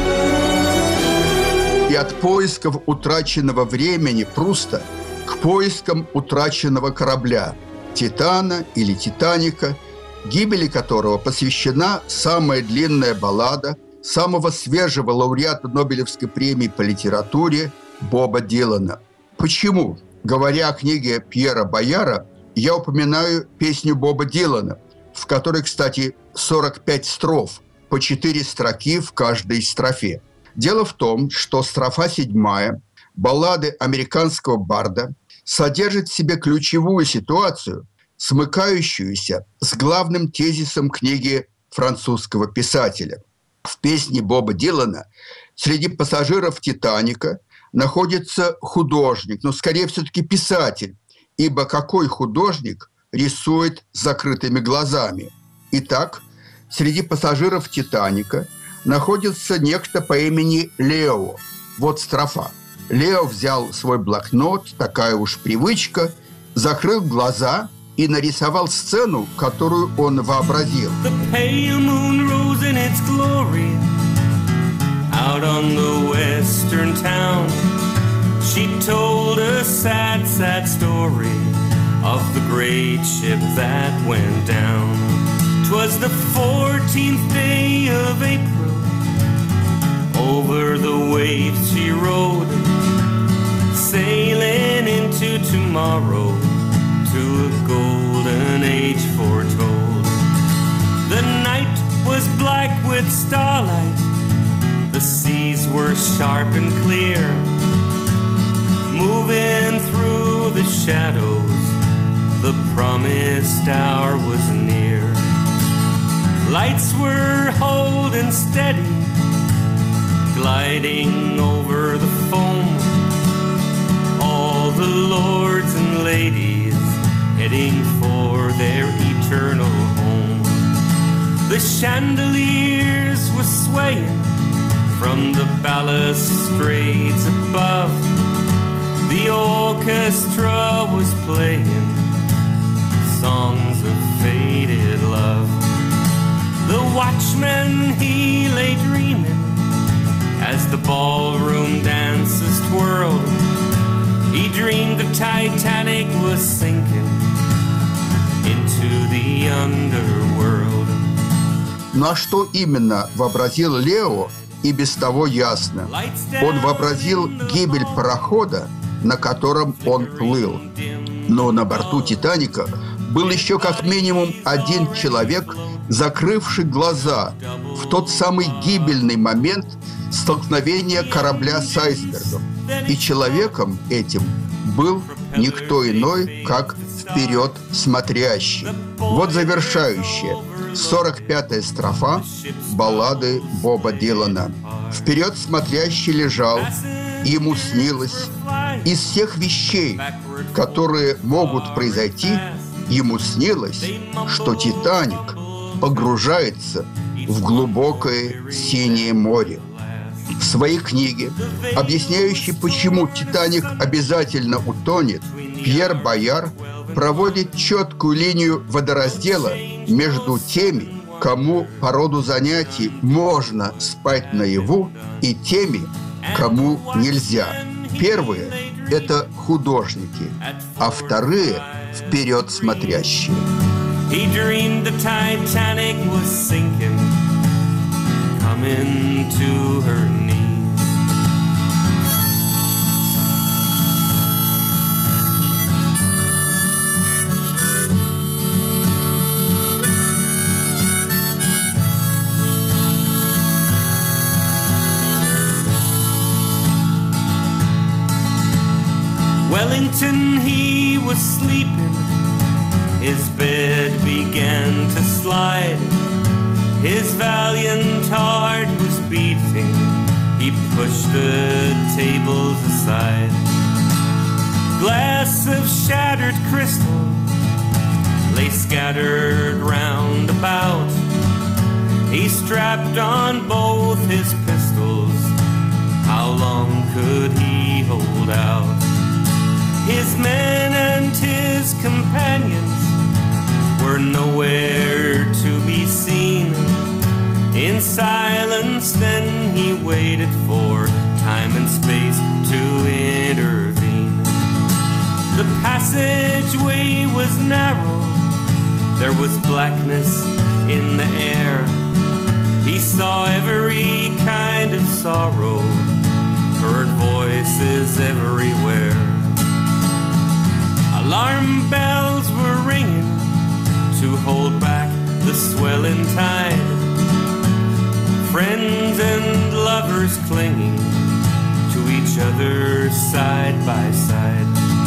И от поисков утраченного времени Пруста к поискам утраченного корабля «Титана» или «Титаника», гибели которого посвящена самая длинная баллада самого свежего лауреата Нобелевской премии по литературе Боба Дилана. Почему, говоря о книге Пьера Бояра, я упоминаю песню Боба Дилана, в которой, кстати, сорок пять строф, по четыре строки в каждой строфе. Дело в том, что строфа седьмая баллады американского барда содержит в себе ключевую ситуацию, смыкающуюся с главным тезисом книги французского писателя. В песне Боба Дилана среди пассажиров «Титаника» находится художник, но скорее все-таки писатель, ибо какой художник рисует с закрытыми глазами? Итак, среди пассажиров «Титаника» находится некто по имени Лео. Вот строфа. Лео взял свой блокнот, такая уж привычка, закрыл глаза и нарисовал сцену, которую он вообразил. Out on the western town, she told a sad, sad story of the great ship that went down. 'Twas the fourteenth day of April, over the waves she rode, sailing into tomorrow, to a golden age foretold. The night was black with starlight, the seas were sharp and clear, moving through the shadows, the promised hour was near. Lights were holding steady, gliding over the foam, all the lords and ladies heading for their eternal home. The chandeliers were swaying from the balustrades above, the orchestra was playing songs of faded love. The watchman, he lay dreaming as the ballroom dances twirled. He dreamed the Titanic was sinking into the underworld. На что именно вообразил Лео, и без того ясно. Он вообразил гибель парохода, на котором он плыл. Но на борту «Титаника» был еще как минимум один человек, закрывший глаза в тот самый гибельный момент столкновения корабля с айсбергом. И человеком этим был никто иной, как вперед смотрящий. Вот завершающая, сорок пятая строфа баллады Боба Дилана. Вперед смотрящий лежал, ему снилось. Из всех вещей, которые могут произойти, ему снилось, что «Титаник» погружается в глубокое синее море. В своей книге, объясняющей, почему «Титаник» обязательно утонет, Пьер Бояр проводит четкую линию водораздела между теми, кому по роду занятий можно спать наяву, и теми, кому нельзя. Первые – это художники, а вторые – вперед смотрящие. He dreamed the Titanic was sinking, coming to her knees. Wellington, he was sleeping, his bed began to slide, his valiant heart was beating, he pushed the tables aside. Glass of shattered crystal lay scattered round about, he strapped on both his pistols, how long could he hold out? His men and his companions were nowhere to be seen. In silence then he waited for time and space to intervene. The passageway was narrow, there was blackness in the air. He saw every kind of sorrow, heard voices everywhere. Alarm bells were ringing to hold back the swelling tide. Friends and lovers clinging to each other side by side.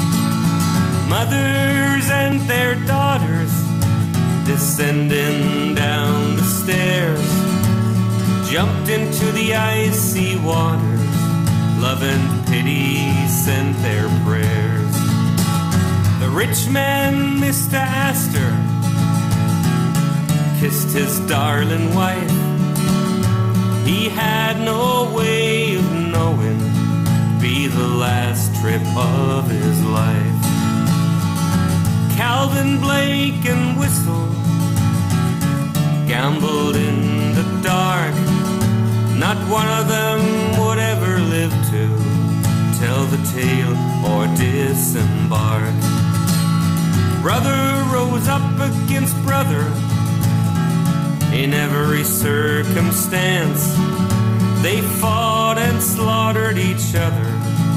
Mothers and their daughters descending down the stairs, jumped into the icy waters. Love and pity sent their prayers. The rich man, Mister Astor, kissed his darling wife. He had no way of knowing, be the last trip of his life. Calvin, Blake, and Whistle gambled in the dark. Not one of them would ever live to tell the tale or disembark. Brother rose up against brother in every circumstance. They fought and slaughtered each other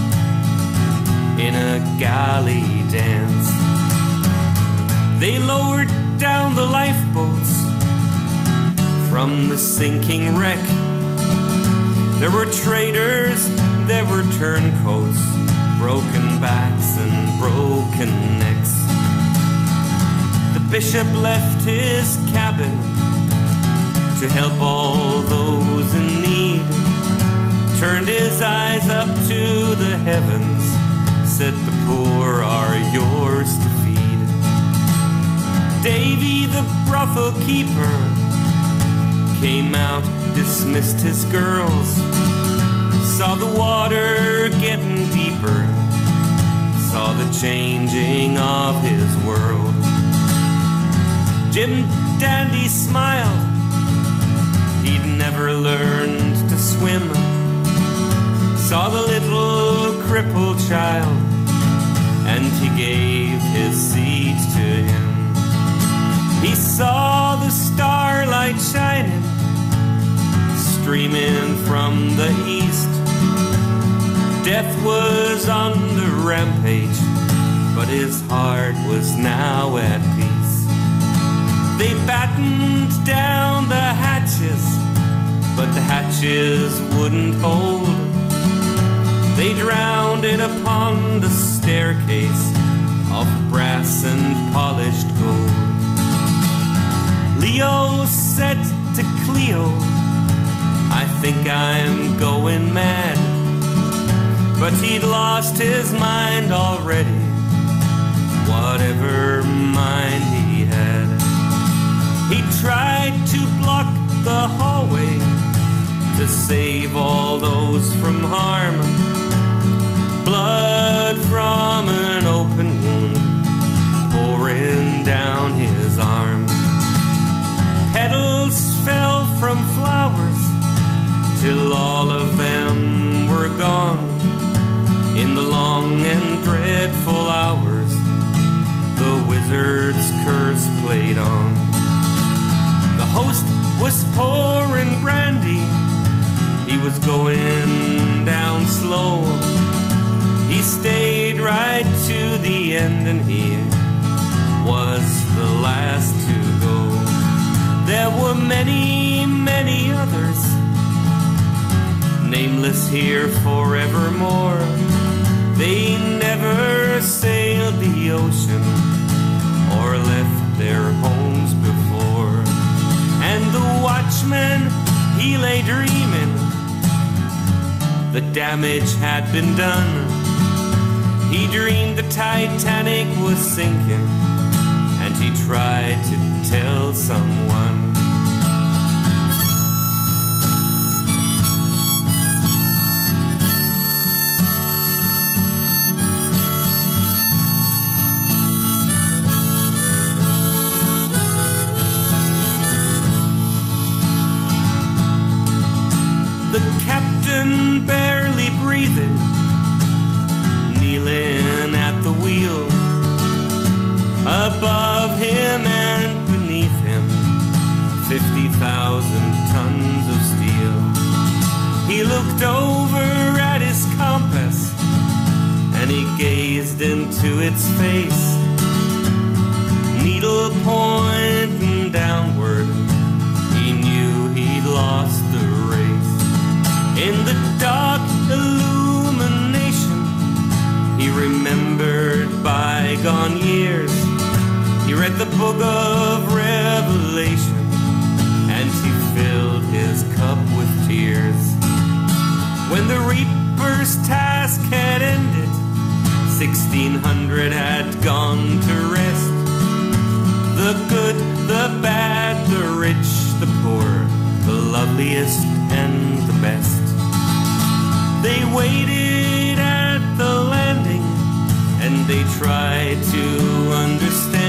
in a galley dance. They lowered down the lifeboats from the sinking wreck. There were traitors, there were turncoats, broken backs and broken necks. The bishop left his cabin to help all those in need, turned his eyes up to the heavens, said the poor are yours to feed. Davy the brothel keeper came out, dismissed his girls, saw the water getting deeper, saw the changing of his world. Jim Dandy smiled, he'd never learned to swim, saw the little crippled child, and he gave his seat to him. He saw the starlight shining, streaming from the east. Death was on the rampage, but his heart was now at peace. They battened down the hatches, but the hatches wouldn't hold. They drowned it upon the staircase of brass and polished gold. Leo said to Cleo, I think I'm going mad. But he'd lost his mind already, whatever mind he had. He tried to block the hallway to save all those from harm. Blood from an open wound pouring down his arm. Petals fell from flowers till all of them were gone. In the long and dreadful hours, the wizard's curse played on. The host was pouring brandy, he was going down slow. He stayed right to the end and he was the last to go. There were many, many others, nameless here forevermore. They never sailed the ocean or left their homes before. And the watchman, he lay dreaming, the damage had been done. He dreamed the Titanic was sinking, and he tried to tell someone. The captain barely breathing, kneeling at the wheel. Above him and beneath him, fifty thousand tons of steel. He looked over at his compass, and he gazed into its face. Needle pointing downward, he knew he'd lost the race. In the dark illumination, he remembered bygone years. He read the book of Revelation, and he filled his cup with tears. When the reaper's task had ended, sixteen hundred had gone to rest. The good, the bad, the rich, the poor, the loveliest and the best. They waited at the landing, and they tried to understand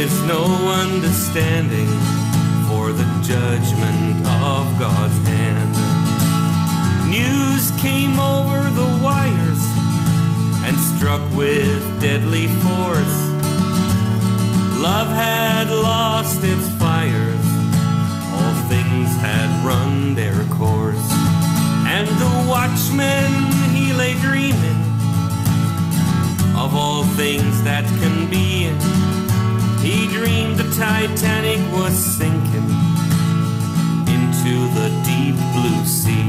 is no understanding for the judgment of God's hand. News came over the wires and struck with deadly force. Love had lost its fires, all things had run their course. And the watchman, he lay dreaming of all things that can be. He dreamed the Titanic was sinking into the deep blue sea.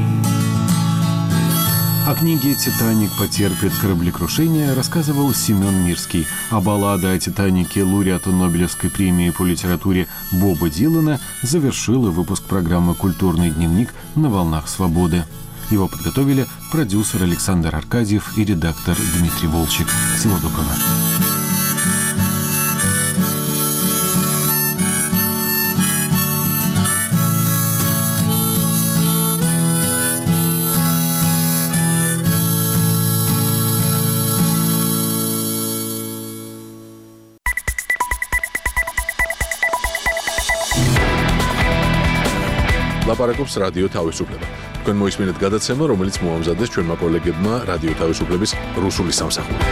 О книге «Титаник потерпит кораблекрушение» рассказывал Семен Мирский, а баллада о «Титанике» лауреата Нобелевской премии по литературе Боба Дилана завершила выпуск программы «Культурный дневник» на волнах свободы. Его подготовили продюсер Александр Аркадьев и редактор Дмитрий Волчек. Всего доброго. ლაპარაკობს რადიო თავისუფლება. თქვენ მოისმინეთ გადაცემა, რომელიც მოამზადეს ჩვენმა კოლეგებმა რადიო თავისუფლების რუსული სამსახურიდან.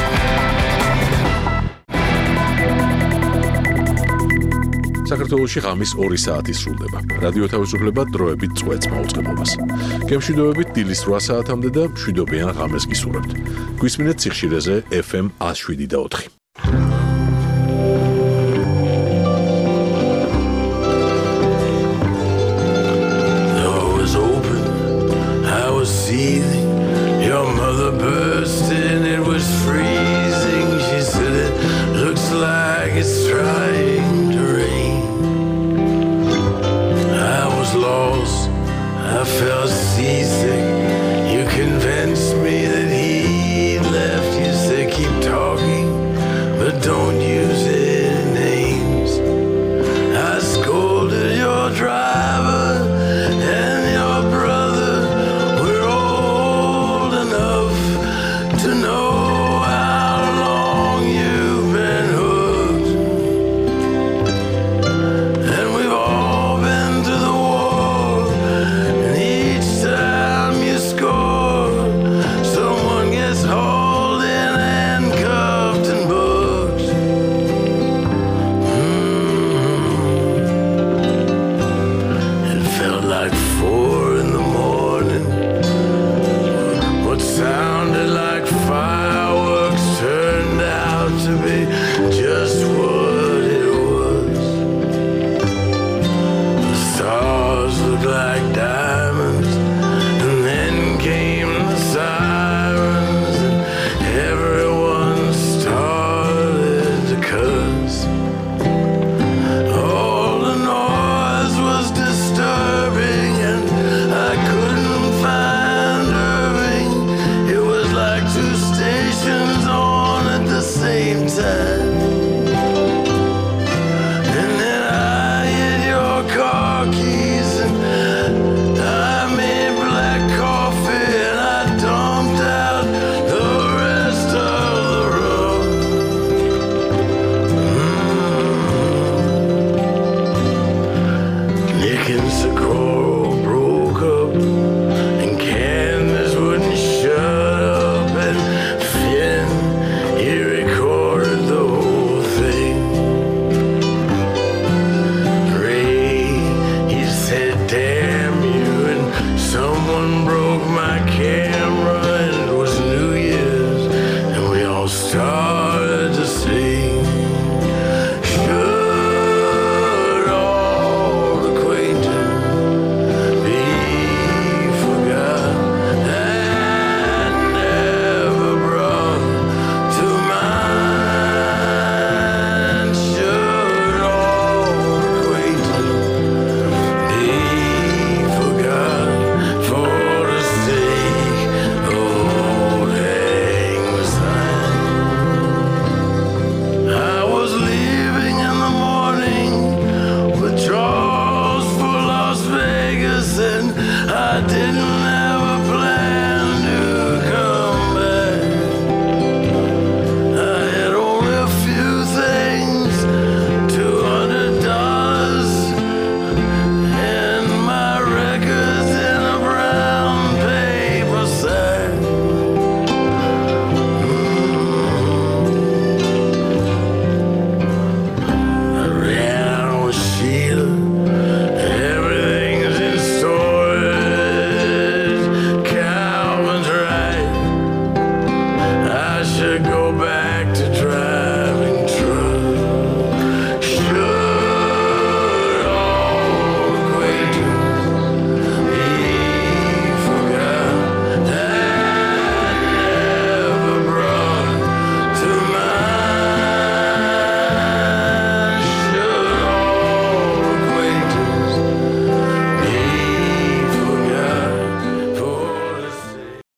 საქართველოში ღამის ორი საათი სრულდება. რადიო თავისუფლება დროებით წვეთს მაუწყებლობას. გემშვიდობებით დილის რვა საათამდე და მშვიდობიან ღამეს გისურვებთ. გვისმინეთ ციხშირეზე ეფ ემ one oh seven და four. Your mother burst in, it was freezing. She said it looks like it's trying to rain. I was lost, I felt seasick. You convinced me that he'd left. You said keep talking, but don't use any names. I scolded your driver and your brother. To know how long you've been hooked. And we've all been to the war, and each time you score, someone gets hauled in, handcuffed and booked. Mm-hmm. It felt like four in the morning. What sounded like fireworks turned out to be just what it was. The stars looked like diamonds, and then came the sirens, and everyone started to cuss. All the noise was disturbing, and I couldn't find Irving. It was like two stations on at the same time. And then I hit your car keys, and I made black coffee, and I dumped out the rest of the rum. Mm. Nick and Socorro broke up, and Candace wouldn't shut up, and Finn, he recorded the whole thing. Ray, he said damn you, and someone broke my cat.